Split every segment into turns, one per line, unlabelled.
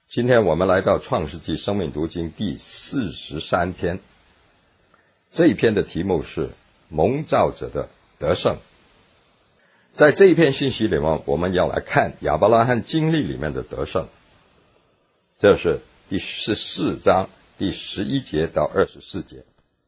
今天我们来到创世纪生命读经第43篇，这一篇的题目是蒙召者的得胜。在这一篇信息里面，我们要来看亚伯拉罕经历里面的得胜，这是第14章第11节到24节。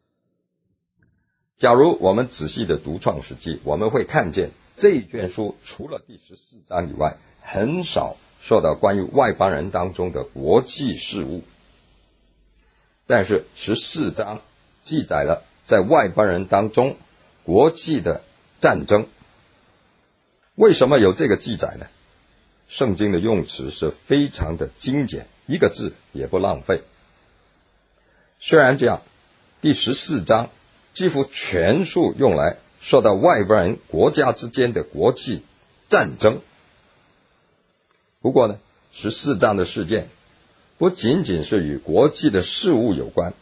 假如我们仔细的读创世纪，我们会看见这一卷书除了第14章以外，很少说到关于外邦人当中的国际事务，但是14章记载了在外邦人当中国际的战争。为什么有这个记载呢？圣经的用词是非常的精简，一个字也不浪费。虽然这样，第14章几乎全数用来说到外邦人国家之间的国际战争。不过呢，14章的事件不仅仅是与国际的事务有关，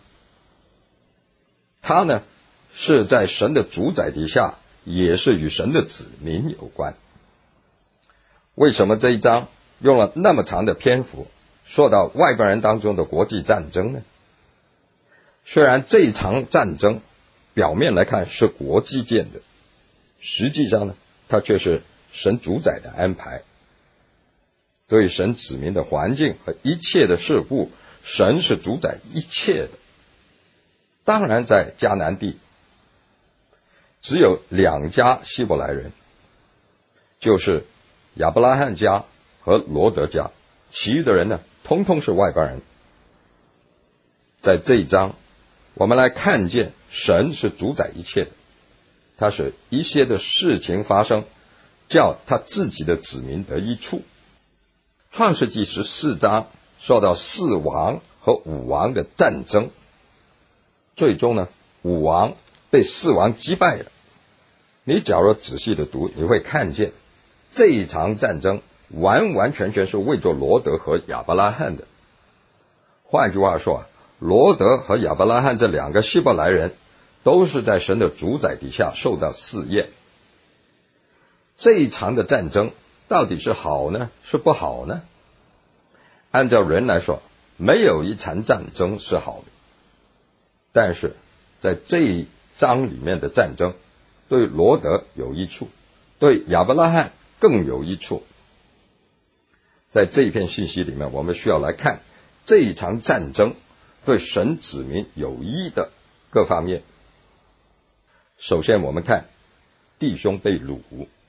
它呢是在神的主宰底下，也是与神的子民有关。为什么这一章用了那么长的篇幅说到外邦人当中的国际战争呢？虽然这一场战争表面来看是国际间的，实际上呢它却是神主宰的安排。对神子民的环境和一切的事物，神是主宰一切的。当然在迦南地只有2家希伯来人，就是亚伯拉罕家和罗德家，其余的人呢通通是外邦人。在这一章我们来看见神是主宰一切的，他使一些的事情发生，叫他自己的子民得益处。创世纪14章说到4王和5王的战争，最终呢5王被4王击败了。你假如仔细的读，你会看见这一场战争完完全全是为着罗德和亚伯拉罕的。换句话说，罗德和亚伯拉罕这2个希伯来人都是在神的主宰底下受到试验。这一场的战争到底是好呢，是不好呢？按照人来说，没有一场战争是好的。但是在这一章里面的战争，对罗德有益处，对亚伯拉罕更有益处。在这一篇信息里面，我们需要来看这一场战争对神子民有益的各方面。首先我们看弟兄被掳。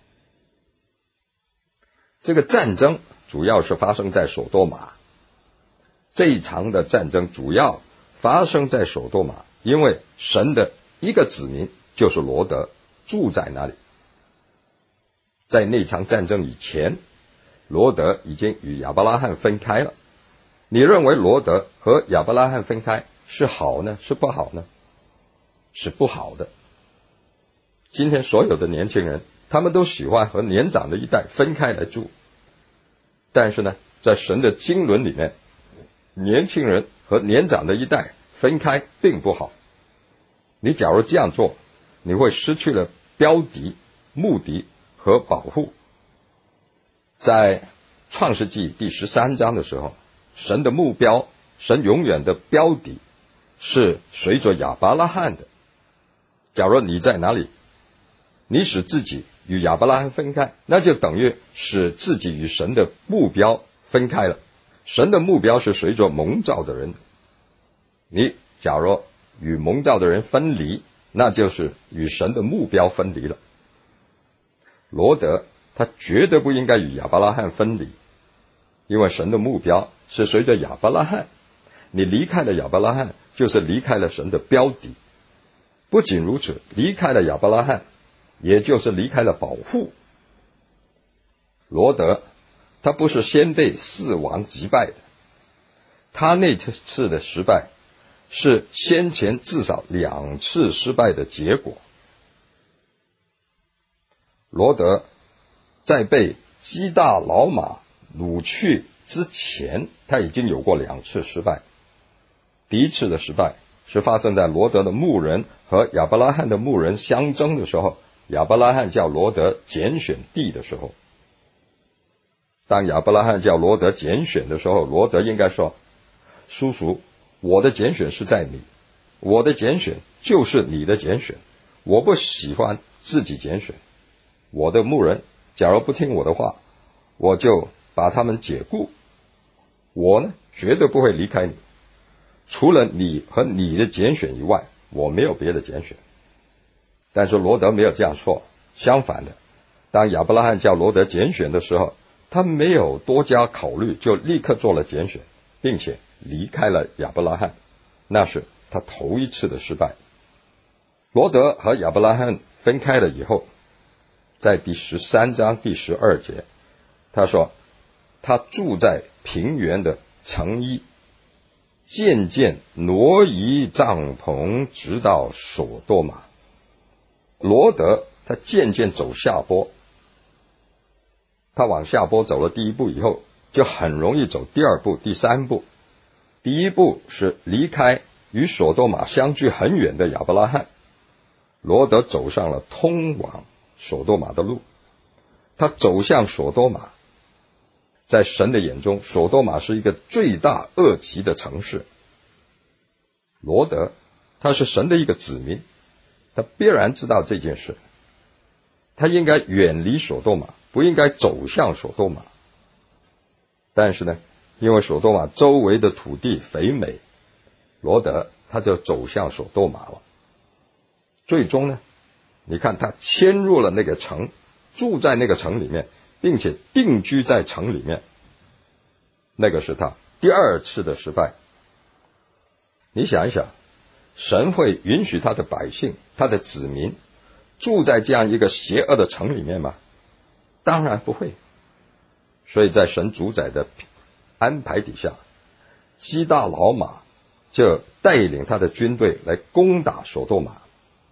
这个战争主要是发生在所多玛。这一场的战争主要发生在所多玛，因为神的一个子民就是罗德住在那里。在那场战争以前，罗德已经与亚伯拉罕分开了。你认为罗德和亚伯拉罕分开是好呢，是不好呢？是不好的。今天所有的年轻人他们都喜欢和年长的一代分开来住，但是呢在神的经纶里面，年轻人和年长的一代分开并不好。你假如这样做，你会失去了标的、目的和保护。在创世纪第13章的时候，神的目标，神永远的标的是随着亚伯拉罕的。假如你在哪里，你使自己与亚伯拉罕分开，那就等于使自己与神的目标分开了。神的目标是随着蒙召的人，你假如与蒙召的人分离，那就是与神的目标分离了。罗德他绝对不应该与亚伯拉罕分离，因为神的目标是随着亚伯拉罕。你离开了亚伯拉罕，就是离开了神的标的。不仅如此，离开了亚伯拉罕，也就是离开了保护。罗德他不是先被4王击败的，他那次的失败是先前至少2次失败的结果。罗德在被基大老马掳去之前，他已经有过2次失败。第一次的失败是发生在罗德的牧人和亚伯拉罕的牧人相争的时候，亚伯拉罕叫罗德拣选地的时候。 当亚伯拉罕叫罗德拣选的时候，罗德应该说：叔叔，我的拣选是在你，我的拣选就是你的拣选，我不喜欢自己拣选。我的牧人假如不听我的话，我就把他们解雇。我呢，绝对不会离开你，除了你和你的拣选以外，我没有别的拣选。但是罗德没有这样说，相反的，当亚伯拉罕叫罗德拣选的时候，他没有多加考虑，就立刻做了拣选，并且离开了亚伯拉罕。那是他头一次的失败。罗德和亚伯拉罕分开了以后，在第13章第12节，他说他住在平原的城邑，渐渐挪移帐篷，直到所多玛。罗德他渐渐走下坡，他往下坡走了第一步以后，就很容易走第二步、第三步。第一步是离开与所多玛相距很远的亚伯拉罕，罗德走上了通往所多玛的路。他走向所多玛，在神的眼中，所多玛是一个罪大恶极的城市。罗德他是神的一个子民，他必然知道这件事，他应该远离所多玛，不应该走向所多玛。但是呢，因为所多玛周围的土地肥美，罗德他就走向所多玛了。最终呢，你看他迁入了那个城，住在那个城里面，并且定居在城里面。那个是他第二次的失败。你想一想，神会允许他的百姓、他的子民住在这样一个邪恶的城里面吗？当然不会。所以在神主宰的安排底下，基大老马就带领他的军队来攻打所多玛。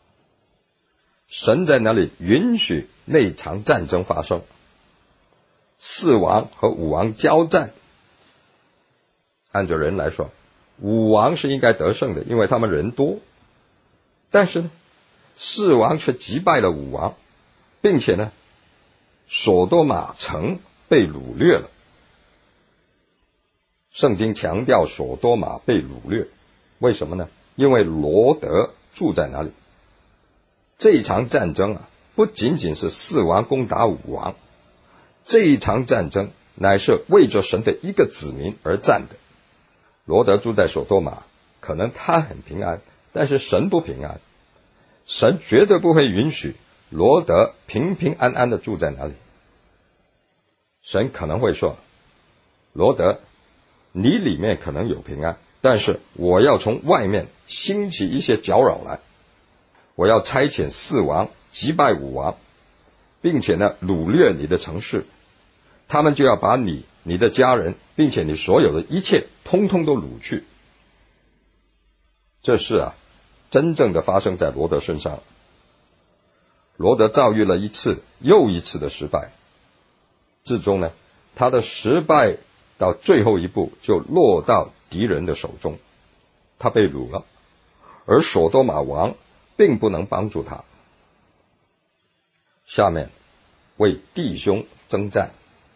神在那里允许那场战争发生，4王和5王交战。按照人来说，5王是应该得胜的，因为他们人多。但是呢，4王却击败了5王，并且呢，所多玛城被掳掠了。圣经强调所多玛被掳掠，为什么呢？因为罗德住在那里。这一场战争啊，不仅仅是4王攻打5王，这一场战争乃是为着神的一个子民而战的。罗德住在所多玛，可能他很平安，但是神不平安。神绝对不会允许罗德平平安安的住在那里。神可能会说，罗德，你里面可能有平安，但是我要从外面兴起一些搅扰来，我要差遣4王击败5王，并且呢掳掠你的城市，他们就要把你、你的家人，并且你所有的一切通通都掳去。这事啊，真正的发生在罗德身上。罗德遭遇了一次又一次的失败，最终呢，他的失败到最后一步就落到敌人的手中，他被掳了，而所多玛王并不能帮助他。下面为弟兄征战。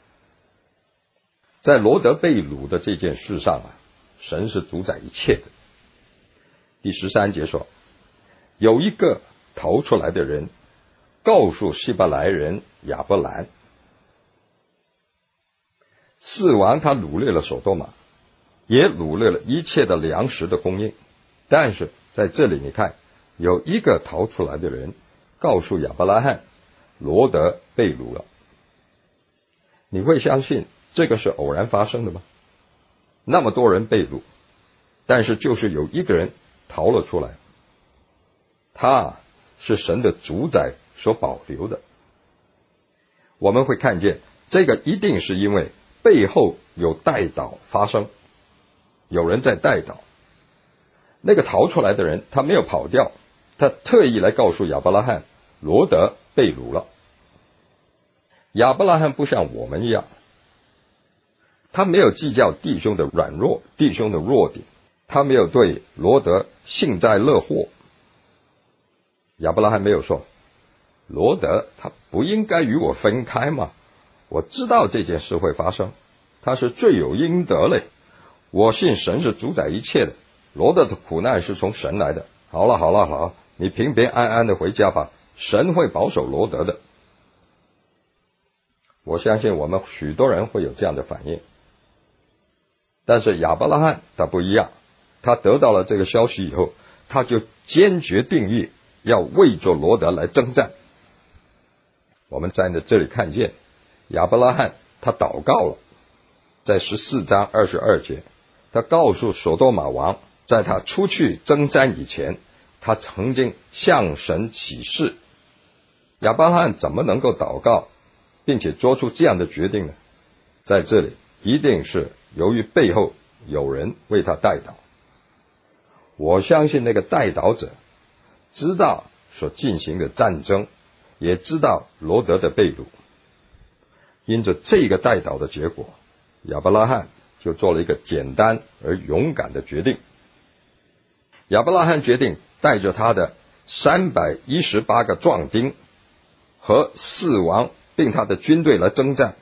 在罗德被掳的这件事上啊，神是主宰一切的。第13节说，有一个逃出来的人告诉希伯来人亚伯兰，4王他掳掠了所多玛，也掳掠了一切的粮食的供应。但是在这里你看，有一个逃出来的人告诉亚伯拉罕，罗德被掳了。你会相信这个是偶然发生的吗？那么多人被掳，但是就是有一个人逃了出来，他是神的主宰所保留的。我们会看见这个一定是因为背后有代祷发生，有人在代祷。那个逃出来的人他没有跑掉，他特意来告诉亚伯拉罕，罗德被掳了。亚伯拉罕不像我们一样，他没有计较弟兄的软弱，弟兄的弱点，他没有对罗德幸灾乐祸。亚伯拉罕没有说，罗德他不应该与我分开吗？ 我知道这件事会发生，他是罪有应得嘞。我信神是主宰一切的，罗德的苦难是从神来的。好了，你平平安安的回家吧，神会保守罗德的。我相信我们许多人会有这样的反应，但是亚伯拉罕他不一样，他得到了这个消息以后，他就坚决定义要为着罗德来征战。我们在这里看见亚伯拉罕他祷告了，在14章22节，他告诉所多玛王，在他出去征战以前，他曾经向神起誓。亚伯拉罕怎么能够祷告并且做出这样的决定呢？在这里一定是由于背后有人为他代祷。我相信那个代祷者知道所进行的战争，也知道罗德的被掳。因着这个代祷的结果，亚伯拉罕就做了一个简单而勇敢的决定。亚伯拉罕决定带着他的318个壮丁和4王并他的军队来征战。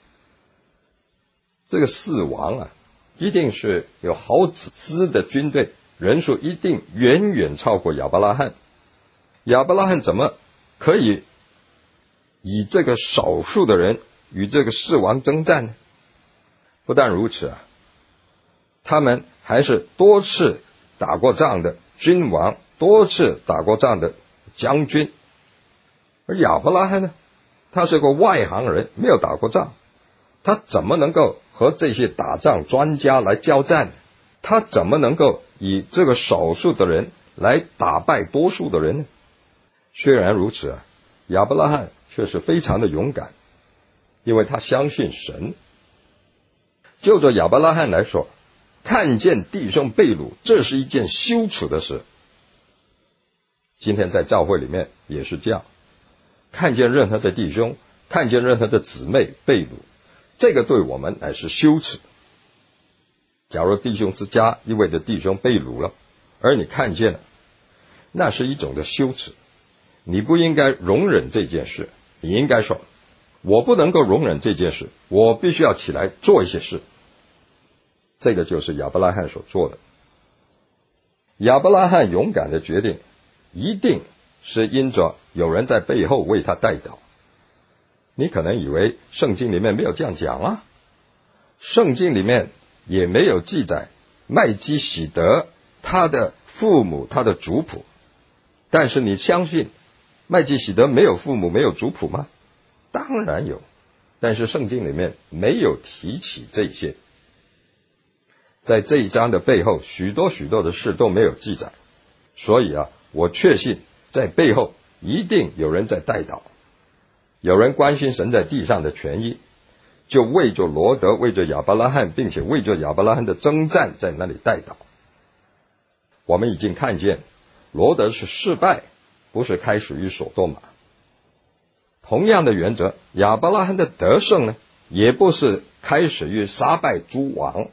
这个4王啊，一定是有好几支的军队，人数一定远远超过亚伯拉罕。亚伯拉罕怎么可以以这个少数的人与这个4王征战呢？不但如此啊，他们还是多次打过仗的君王，多次打过仗的将军。而亚伯拉罕呢，他是个外行人，没有打过仗，他怎么能够和这些打仗专家来交战？他怎么能够以这个少数的人来打败多数的人呢？虽然如此啊，亚伯拉罕却是非常的勇敢，因为他相信神。就着亚伯拉罕来说，看见弟兄被掳，这是一件羞耻的事。今天在教会里面也是这样，看见任何的弟兄，看见任何的姊妹被掳，这个对我们乃是羞耻。假如弟兄之家一位的弟兄被掳了，而你看见了，那是一种的羞耻。你不应该容忍这件事，你应该说，我不能够容忍这件事，我必须要起来做一些事。这个就是亚伯拉罕所做的。亚伯拉罕勇敢的决定，一定是因着有人在背后为他代祷。你可能以为圣经里面没有这样讲啊，圣经里面也没有记载麦基洗德他的父母他的族谱，但是你相信麦基洗德没有父母没有族谱吗？当然有，但是圣经里面没有提起这些。在这一章的背后，许多的事都没有记载，所以啊，我确信在背后一定有人在代祷，有人关心神在地上的权益，就为着罗德，为着亚伯拉罕，并且为着亚伯拉罕的征战在那里代祷。我们已经看见罗德是失败，不是开始于所多玛。同样的原则，亚伯拉罕的得胜呢，也不是开始于杀败诸王。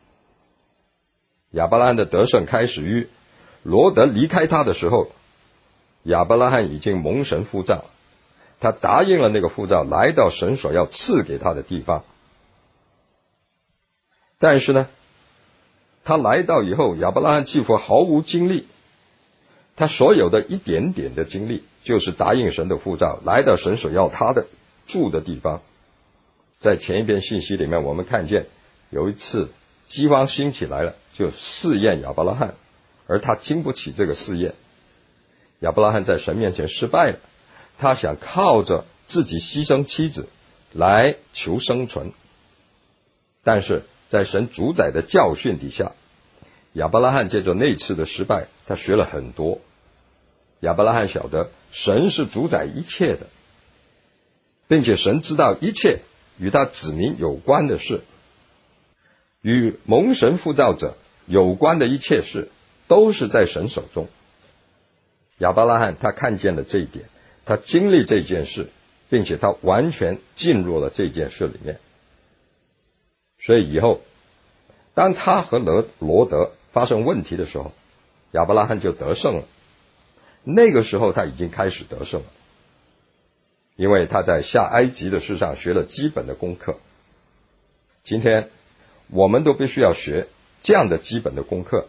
亚伯拉罕的得胜开始于罗德离开他的时候，亚伯拉罕已经蒙神呼召，他答应了那个呼召，来到神所要赐给他的地方。但是呢，他来到以后，亚伯拉罕几乎毫无精力，他所有的一点点的精力就是答应神的呼召，来到神所要他的住的地方。在前一篇信息里面，我们看见有一次饥荒兴起来了，就试验亚伯拉罕，而他经不起这个试验。亚伯拉罕在神面前失败了，他想靠着自己牺牲妻子来求生存，但是在神主宰的教训底下，亚伯拉罕借着那次的失败，他学了很多。亚伯拉罕晓得神是主宰一切的，并且神知道一切与他子民有关的事，与蒙神呼召者有关的一切事都是在神手中。亚伯拉罕他看见了这一点，他经历这件事，并且他完全进入了这件事里面。所以以后当他和罗德发生问题的时候，亚伯拉罕就得胜了。那个时候他已经开始得胜了。 因为他在下埃及的事上学了基本的功课。今天我们都必须要学这样的基本的功课。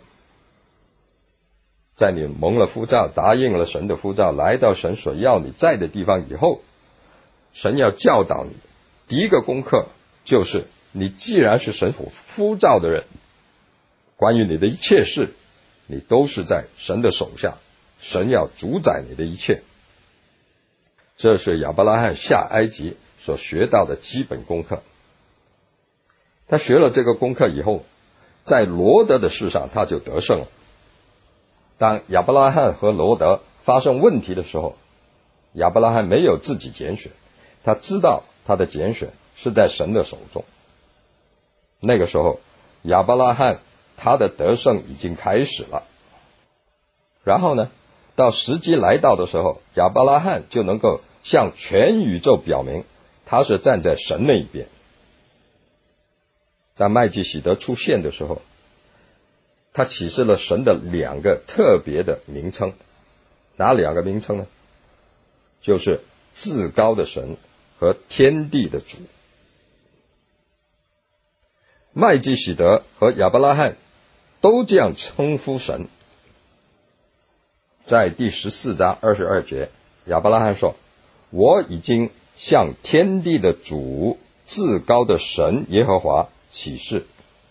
在你蒙了呼召，答应了神的呼召，来到神所要你在的地方以后，神要教导你第一个功课就是，你既然是神所呼召的人，关于你的一切事，你都是在神的手下，神要主宰你的一切。这是亚伯拉罕下埃及所学到的基本功课。他学了这个功课以后，在罗得的事上他就得胜了。当亚伯拉罕和罗得发生问题的时候，亚伯拉罕没有自己拣选，他知道他的拣选是在神的手中。那个时候亚伯拉罕他的得胜已经开始了。然后呢，到时机来到的时候，亚伯拉罕就能够向全宇宙表明他是站在神那一边。当麦基洗德出现的时候，他启示了神的两个特别的名称。哪两个名称呢？就是至高的神和天地的主。麦基洗德和亚伯拉罕都这样称呼神。在第14章22节，亚伯拉罕说，我已经向天地的主至高的神耶和华起誓。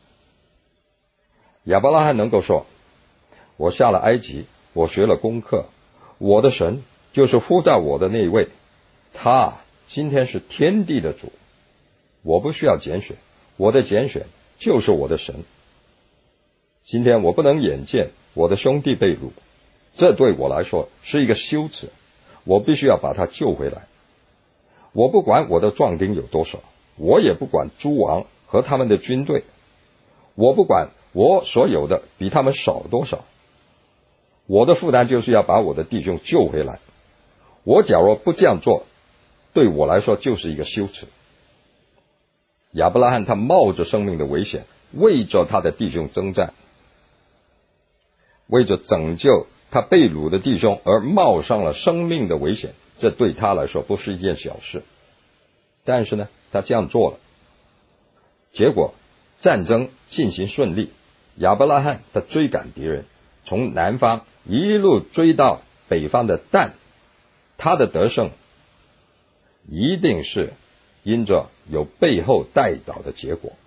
亚伯拉罕能够说，我下了埃及，我学了功课，我的神就是呼召我的那一位，他今天是天地的主，我不需要拣选，我的拣选就是我的神。今天我不能眼见我的兄弟被掳，这对我来说是一个羞耻，我必须要把他救回来。我不管我的壮丁有多少，我也不管诸王和他们的军队，我不管我所有的比他们少多少，我的负担就是要把我的弟兄救回来。我假如不这样做，对我来说就是一个羞耻。亚伯拉罕他冒着生命的危险，为着他的弟兄征战，为着拯救他被掳的弟兄而冒上了生命的危险，这对他来说不是一件小事。但是呢，他这样做了，结果战争进行顺利，亚伯拉罕他追赶敌人，从南方一路追到北方的但，他的得胜一定是因着有背后带导的结果。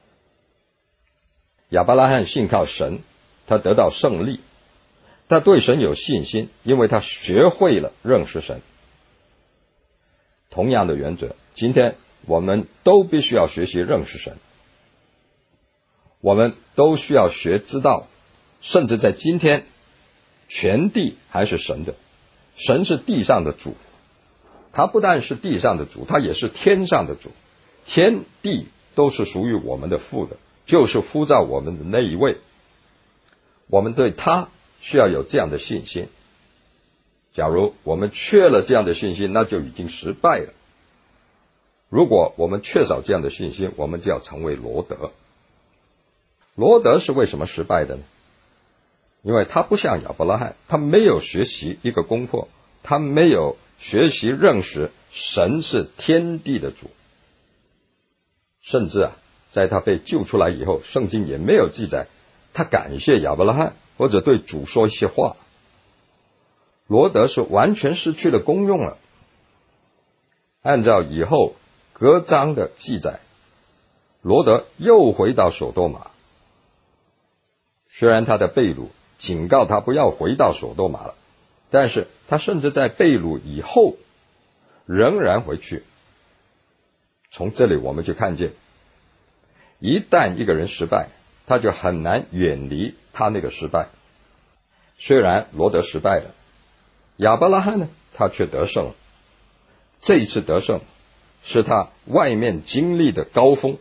亚伯拉罕信靠神，他得到胜利，他对神有信心，因为他学会了认识神。同样的原则，今天我们都必须要学习认识神，我们都需要学知道，甚至在今天全地还是神的，神是地上的主，他不但是地上的主，他也是天上的主，天地都是属于我们的父的，就是呼召我们的那一位。我们对他需要有这样的信心。假如我们缺了这样的信心，那就已经失败了。如果我们缺少这样的信心，我们就要成为罗得。罗得是为什么失败的呢？因为他不像亚伯拉罕，他没有学习一个功课，他没有学习认识神是天地的主。甚至在他被救出来以后，圣经也没有记载他感谢亚伯拉罕或者对主说一些话。罗得是完全失去了功用了。按照以后各章的记载，罗得又回到所多玛。虽然他的被掳警告他不要回到所多玛了，但是他甚至在被掳以后仍然回去。从这里我们就看见，一旦一个人失败，他就很难远离他那个失败。虽然罗得失败了，亚伯拉罕呢，他却得胜了。这一次得胜是他外面经历的高峰。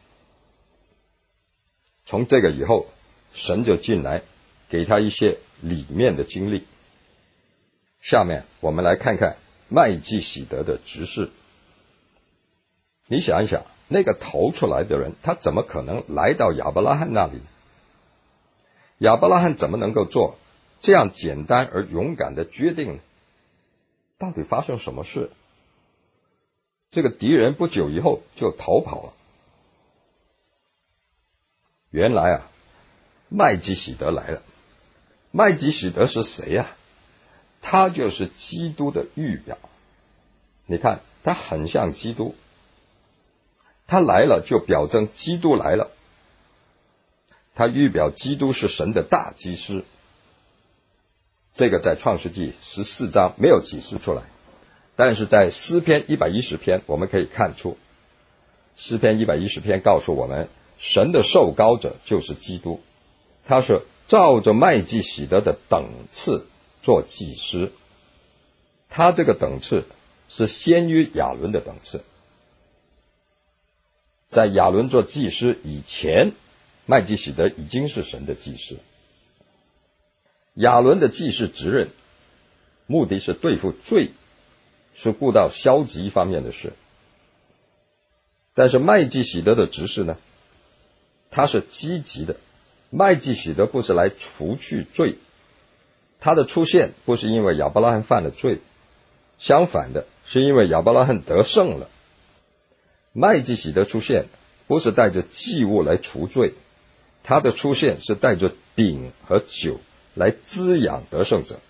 从这个以后，神就进来给他一些里面的经历。下面我们来看看麦基洗德的执事。你想一想，那个逃出来的人，他怎么可能来到亚伯拉罕那里？亚伯拉罕怎么能够做这样简单而勇敢的决定呢？到底发生什么事？ 这个敌人不久以后就逃跑了。原来啊，麦基洗德来了。麦基洗德是谁啊？他就是基督的预表。你看，他很像基督，他来了就表征基督来了。他预表基督是神的大祭司。这个在创世纪14章没有启示出来，但是在诗篇110篇我们可以看出，诗篇110篇告诉我们，神的受膏者就是基督，他是照着麦基洗德的等次做祭司。他这个等次是先于亚伦的等次。在亚伦做祭司以前，麦基洗德已经是神的祭司。亚伦的祭司职任目的是对付罪，是顾到消极方面的事。但是麦基洗德的职事呢，他是积极的。麦基洗德不是来除去罪，他的出现不是因为亚伯拉罕犯了罪，相反的是因为亚伯拉罕得胜了。麦基洗德出现不是带着祭物来除罪，他的出现是带着饼和酒来滋养得胜者。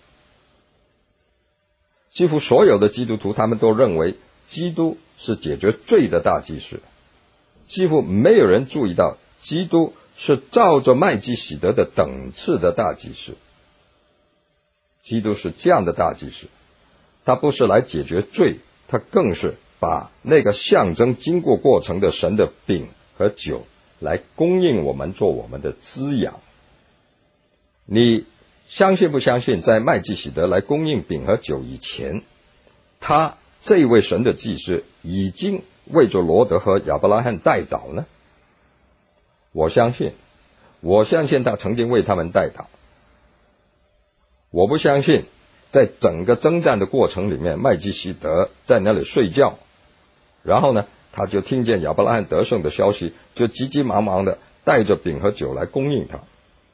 几乎所有的基督徒他们都认为基督是解决罪的大祭司，几乎没有人注意到基督是照着麦基洗德的等次的大祭司。基督是这样的大祭司，他不是来解决罪，他更是把那个象征经过过程的神的饼和酒来供应我们，做我们的滋养。你相信不相信，在麦基洗德来供应饼和酒以前，他这一位神的祭司已经为着罗德和亚伯拉罕代祷呢？我相信他曾经为他们代祷。我不相信在整个征战的过程里面，麦基洗德在那里睡觉，然后呢，他就听见亚伯拉罕得胜的消息，就急急忙忙的带着饼和酒来供应他。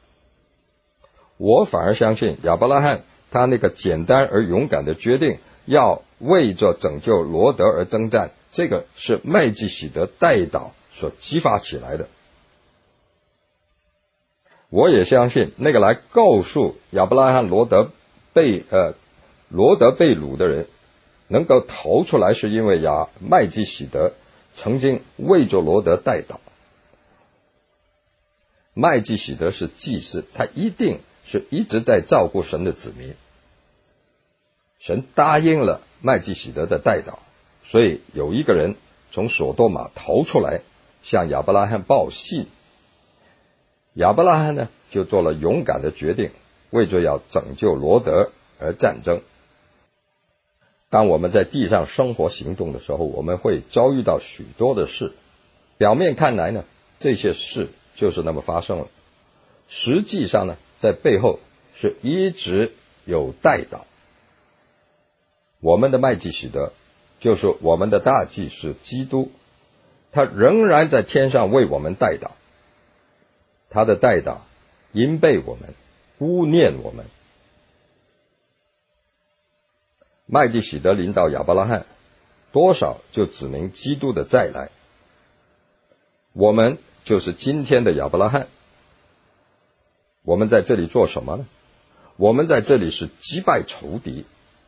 我反而相信亚伯拉罕他那个简单而勇敢的决定，要为着拯救罗德而征战，这个是麦基洗德代祷所激发起来的。我也相信那个来告诉亚伯拉罕罗德被掳的人能够逃出来，是因为麦基洗德曾经为着罗德代祷。麦基洗德是祭司，他一定是一直在照顾神的子民。神答应了麦基洗德的代祷，所以有一个人从所多玛逃出来，向亚伯拉罕报信。亚伯拉罕呢，就做了勇敢的决定，为着要拯救罗德而战争。当我们在地上生活行动的时候，我们会遭遇到许多的事，表面看来呢，这些事就是那么发生了，实际上呢，在背后是一直有代祷。我们的麦基洗德就是我们的大祭司基督，他仍然在天上为我们代祷。他的代祷因被我们污念我们。麦基洗德临到亚伯拉罕，多少就指明基督的再来。我们就是今天的亚伯拉罕。我们在这里做什么呢？我们在这里是击败仇敌。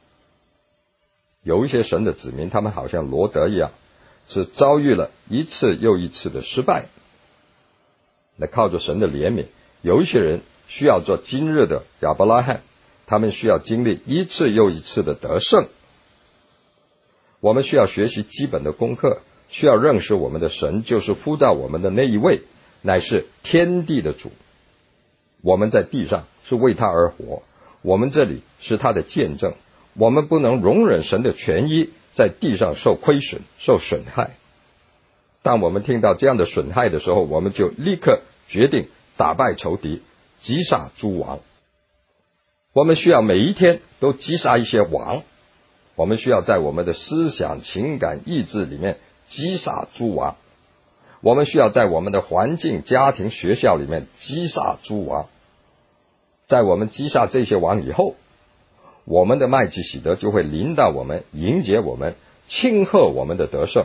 有一些神的子民，他们好像罗德一样，是遭遇了一次又一次的失败。来靠着神的怜悯，有一些人需要做今日的亚伯拉罕，他们需要经历一次又一次的得胜。我们需要学习基本的功课，需要认识我们的神就是呼召我们的那一位，乃是天地的主。我们在地上是为他而活，我们这里是他的见证。我们不能容忍神的权益在地上受亏损、受损害。当我们听到这样的损害的时候，我们就立刻决定打败仇敌，击杀诸王。我们需要每一天都击杀一些王，我们需要在我们的思想、情感、意志里面击杀诸王。我们需要在我们的环境、家庭、学校里面击杀诸王。在我们击杀这些王以后，我们的麦基洗德就会临到我们，迎接我们， 庆贺我们的得胜。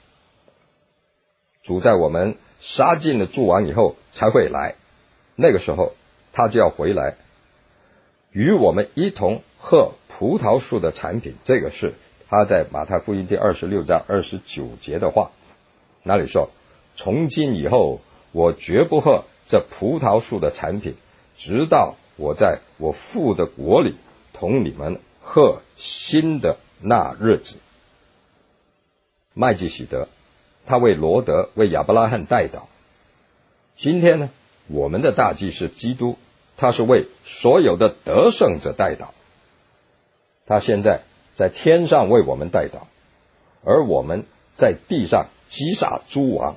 主在我们杀尽了诸王以后才会来，那个时候他就要回来，与我们一同喝葡萄树的产品。这个是他在马太福音第26章29节的话，那里说，从今以后我绝不喝这葡萄树的产品，直到我在我父的国里同你们喝新的那日子。麦基洗德他为罗德为亚伯拉罕代祷，今天呢，我们的大祭司基督，他是为所有的得胜者代祷，他现在在天上为我们代祷，而我们在地上击杀诸王。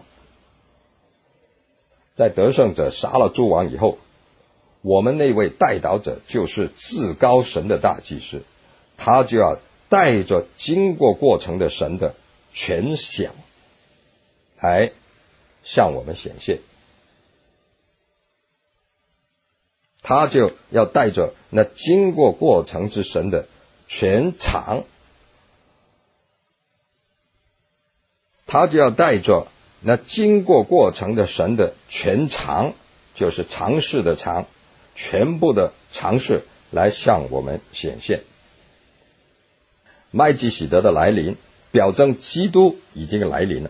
在得胜者杀了诸王以后，我们那位代祷者就是至高神的大祭司，他就要带着经过过程的神的全享来向我们显现，他就要带着那经过过程之神的全场，他就要带着那经过过程的神的全常，就是常事的常，全部的常事来向我们显现。麦基洗德的来临表征基督已经来临了，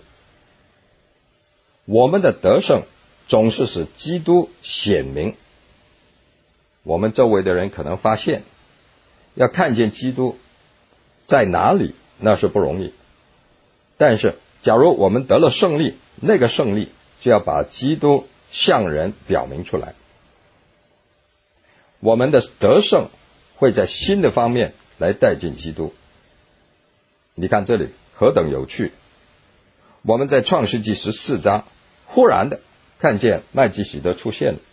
我们的得胜总是使基督显明。我们周围的人可能发现，要看见基督在哪里那是不容易，但是假如我们得了胜利，那个胜利就要把基督向人表明出来。我们的得胜会在新的方面来带进基督。你看这里何等有趣，我们在创世纪14章忽然的看见麦基洗德出现了，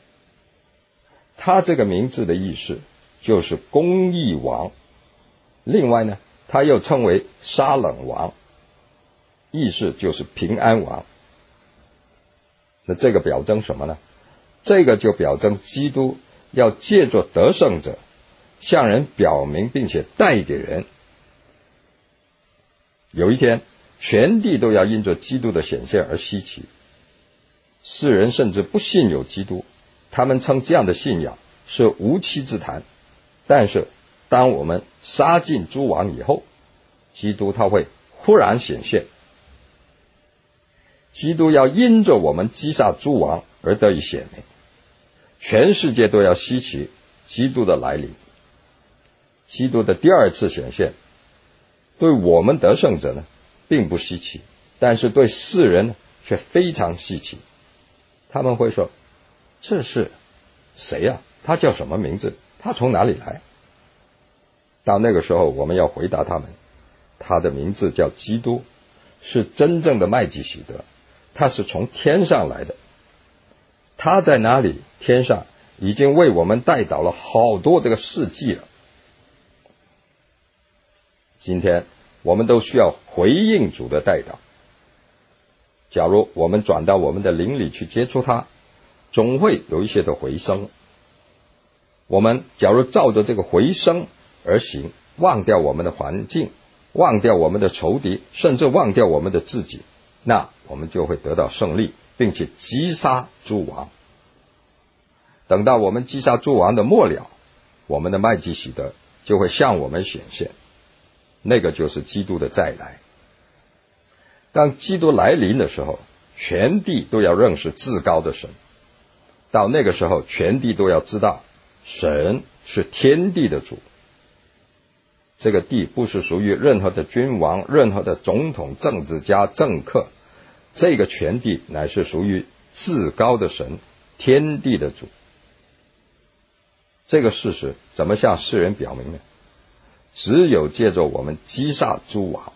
他这个名字的意思就是公义王，另外呢他又称为沙冷王，意思就是平安王。那这个表征什么呢？这个就表征基督要借着得胜者向人表明并且带给人，有一天全地都要因着基督的显现而稀奇。世人甚至不信有基督，他们称这样的信仰是无稽之谈。但是当我们杀尽诸王以后，基督他会忽然显现，基督要因着我们击杀诸王而得以显明，全世界都要稀奇基督的来临。基督的第二次显现对我们得胜者呢并不稀奇，但是对世人呢却非常稀奇。他们会说，这是谁啊？他叫什么名字？他从哪里来？到那个时候我们要回答他们，他的名字叫基督，是真正的麦基洗德，他是从天上来的。他在哪里？天上已经为我们代祷了好多这个世纪了。今天我们都需要回应主的代祷。假如我们转到我们的灵里去接触他，总会有一些的回声。我们假如照着这个回声而行，忘掉我们的环境，忘掉我们的仇敌，甚至忘掉我们的自己，那我们就会得到胜利，并且击杀诸王。等到我们击杀诸王的末了，我们的麦基洗德就会向我们显现，那个就是基督的再来。当基督来临的时候，全地都要认识至高的神。到那个时候，全地都要知道神是天地的主。这个地不是属于任何的君王，任何的总统、政治家、政客，这个全地乃是属于至高的神，天地的主。这个事实怎么向世人表明呢？只有借着我们击杀诸王。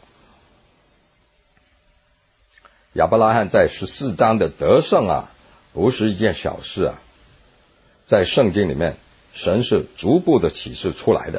亚伯拉罕在14章的得胜啊，不是一件小事啊。在圣经里面，神是逐步的启示出来的。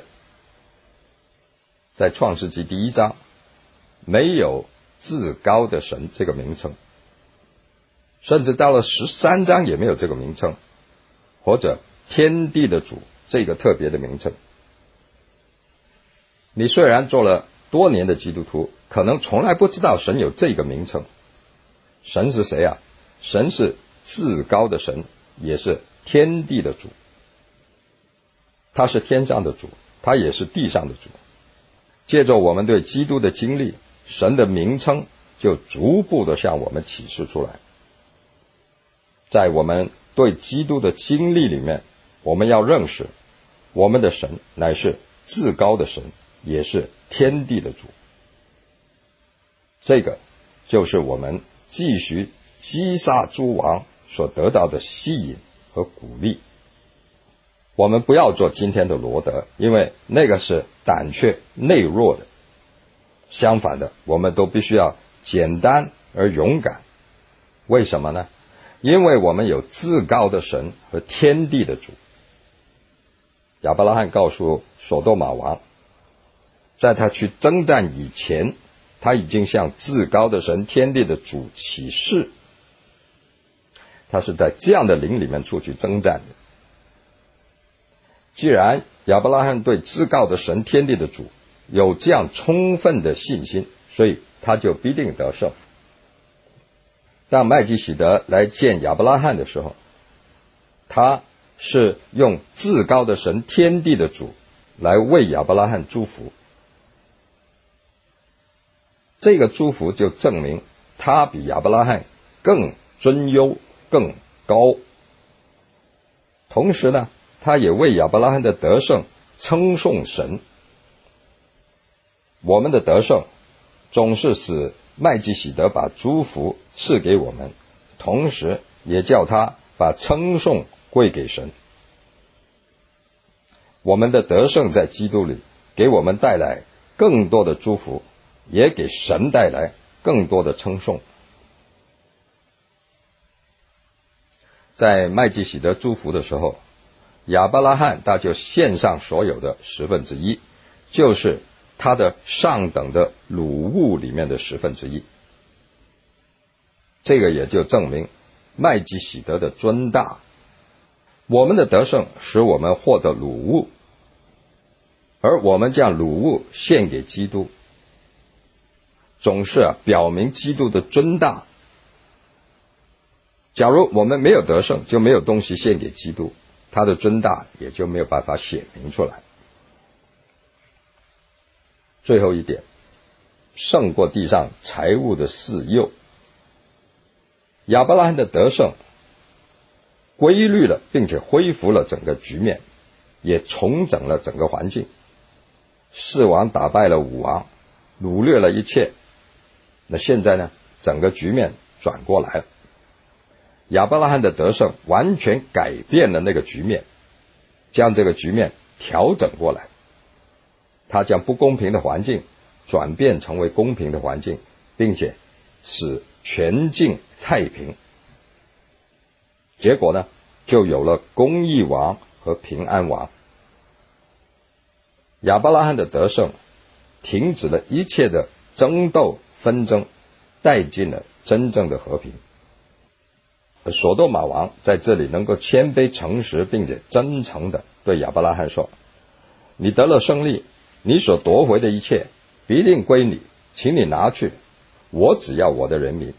在创世纪第1章，没有至高的神这个名称，甚至到了13章也没有这个名称，或者天地的主这个特别的名称。你虽然做了多年的基督徒可能从来不知道神有这个名称。神是谁啊？神是至高的神，也是天地的主。他是天上的主，他也是地上的主。借着我们对基督的经历，神的名称就逐步的向我们启示出来。在我们对基督的经历里面，我们要认识我们的神乃是至高的神，也是天地的主。这个就是我们继续击杀诸王所得到的吸引和鼓励。我们不要做今天的罗德，因为那个是胆怯内弱的。相反的，我们都必须要简单而勇敢。为什么呢？因为我们有至高的神和天地的主。亚伯拉罕告诉所多玛王，在他去征战以前，他已经向至高的神天地的主起誓，他是在这样的灵里面出去征战的。既然亚伯拉罕对至高的神天地的主有这样充分的信心，所以他就必定得胜。当麦基洗德来见亚伯拉罕的时候，他是用至高的神天地的主来为亚伯拉罕祝福。这个祝福就证明他比亚伯拉罕更尊优更高。同时呢，他也为亚伯拉罕的得胜称颂神。我们的得胜总是使麦基洗德把祝福赐给我们，同时也叫他把称颂归给神。我们的得胜在基督里给我们带来更多的祝福，也给神带来更多的称颂。在麦基洗德祝福的时候，亚伯拉罕他就献上所有的1/10，就是他的上等的掳物里面的1/10。这个也就证明麦基洗德的尊大。我们的得胜使我们获得掳物，而我们将掳物献给基督，总是表明基督的尊大。假如我们没有得胜，就没有东西献给基督，他的尊大也就没有办法显明出来。最后一点，胜过地上财物的私诱。亚伯拉罕的得胜规律了，并且恢复了整个局面，也重整了整个环境。4王打败了5王，掳掠了一切。那现在呢，整个局面转过来了。亚伯拉罕的得胜完全改变了那个局面，将这个局面调整过来。他将不公平的环境转变成为公平的环境，并且使全境太平。结果呢，就有了公义王和平安王。亚伯拉罕的得胜停止了一切的争斗纷争，带进了真正的和平。所多玛王在这里能够谦卑诚实并且真诚的对亚伯拉罕说，你得了胜利，你所夺回的一切必定归你，请你拿去，我只要我的人民。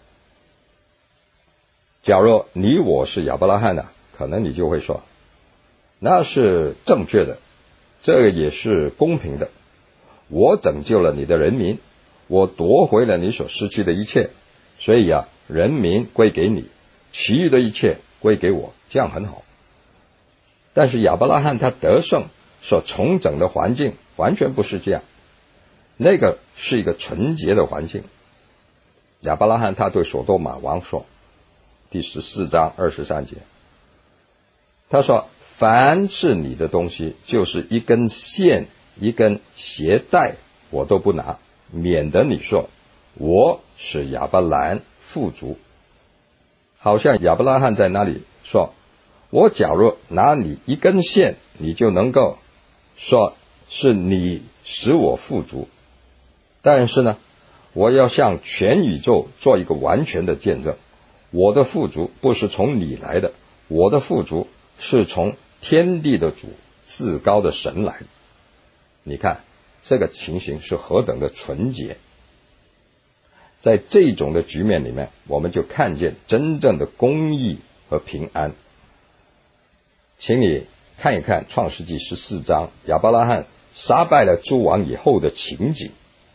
假如你我是亚伯拉罕呢，可能你就会说，那是正确的，这个也是公平的，我拯救了你的人民，我夺回了你所失去的一切，所以人民归给你，其余的一切归给我，这样很好。但是亚伯拉罕他得胜所重整的环境完全不是这样，那个是一个纯洁的环境。亚伯拉罕他对所多玛王说，第14章23节，他说，凡是你的东西，就是一根线一根鞋带，我都不拿，免得你说我使亚伯兰富足。好像亚伯拉罕在那里说，我假如拿你一根线，你就能够说是你使我富足。但是呢，我要向全宇宙做一个完全的见证，我的富足不是从你来的，我的富足是从天地的主至高的神来的。你看， 这个情形是何等的纯洁。在这种的局面里面，我们就看见真正的公义和平安。请你看一看创世纪14章亚伯拉罕杀败了诸王以后的情景。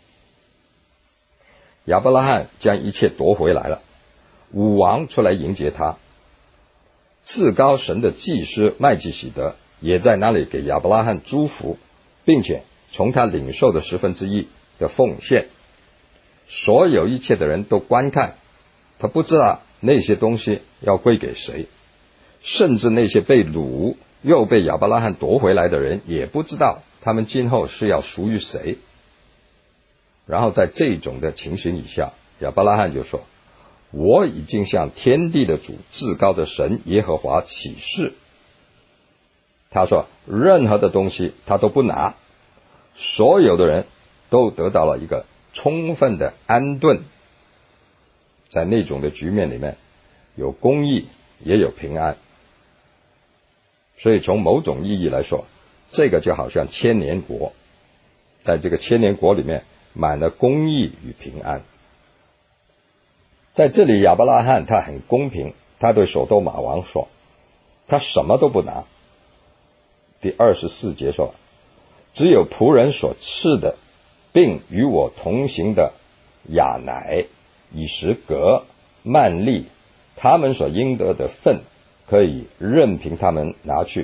亚伯拉罕将一切夺回来了，武王出来迎接他，至高神的祭司麦基洗德也在那里给亚伯拉罕祝福，并且从他领受的1/10的奉献。所有一切的人都观看，他不知道那些东西要归给谁，甚至那些被掳又被亚伯拉罕夺回来的人也不知道他们今后是要属于谁。然后在这种的情形以下，亚伯拉罕就说，我已经向天地的主至高的神耶和华起誓。他说任何的东西他都不拿，所有的人都得到了一个充分的安顿。在那种的局面里面，有公义也有平安。所以从某种意义来说，这个就好像千年国，在这个千年国里面满了公义与平安。在这里亚伯拉罕他很公平，他对所多玛王说，他什么都不拿。第24节说，只有仆人所赐的，并与我同行的亚乃、以实革、曼利，他们所应得的份，可以任凭他们拿去。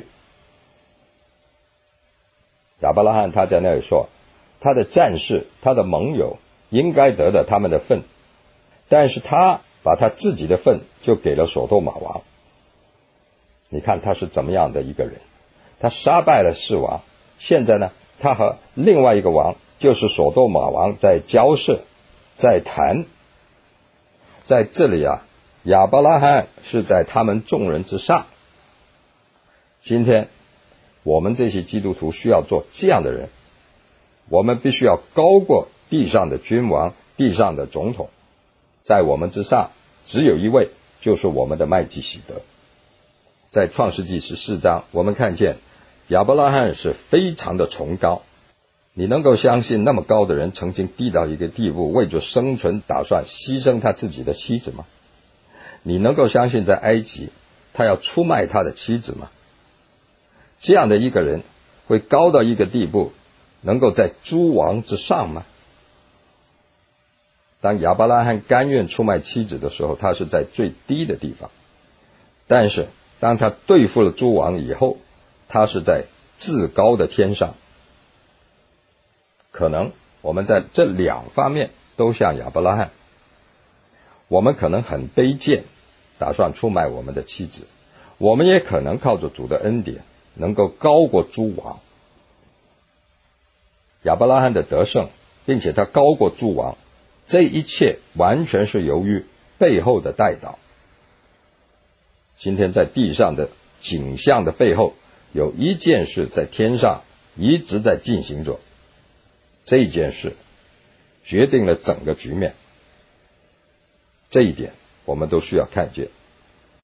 亚伯拉罕他在那里说，他的战士，他的盟友应该得的他们的份，但是他把他自己的份就给了所多玛王。你看他是怎么样的一个人，他杀败了4王，现在呢，他和另外一个王，就是所多玛王在交涉，在谈。在这里啊，亚伯拉罕是在他们众人之上。今天我们这些基督徒需要做这样的人，我们必须要高过地上的君王，地上的总统。在我们之上只有一位，就是我们的麦基洗德。在创世纪14章，我们看见亚伯拉罕是非常的崇高。你能够相信那么高的人曾经低到一个地步，为着生存打算牺牲他自己的妻子吗？你能够相信在埃及他要出卖他的妻子吗？这样的一个人会高到一个地步，能够在诸王之上吗？当亚伯拉罕甘愿出卖妻子的时候，他是在最低的地方，但是当他对付了诸王以后，他是在至高的天上。可能我们在这2方面都像亚伯拉罕，我们可能很卑贱，打算出卖我们的妻子，我们也可能靠着主的恩典能够高过诸王。亚伯拉罕的得胜，并且他高过诸王，这一切完全是由于背后的代祷。今天在地上的景象的背后，有一件事在天上一直在进行着，这件事决定了整个局面。这一点我们都需要看见。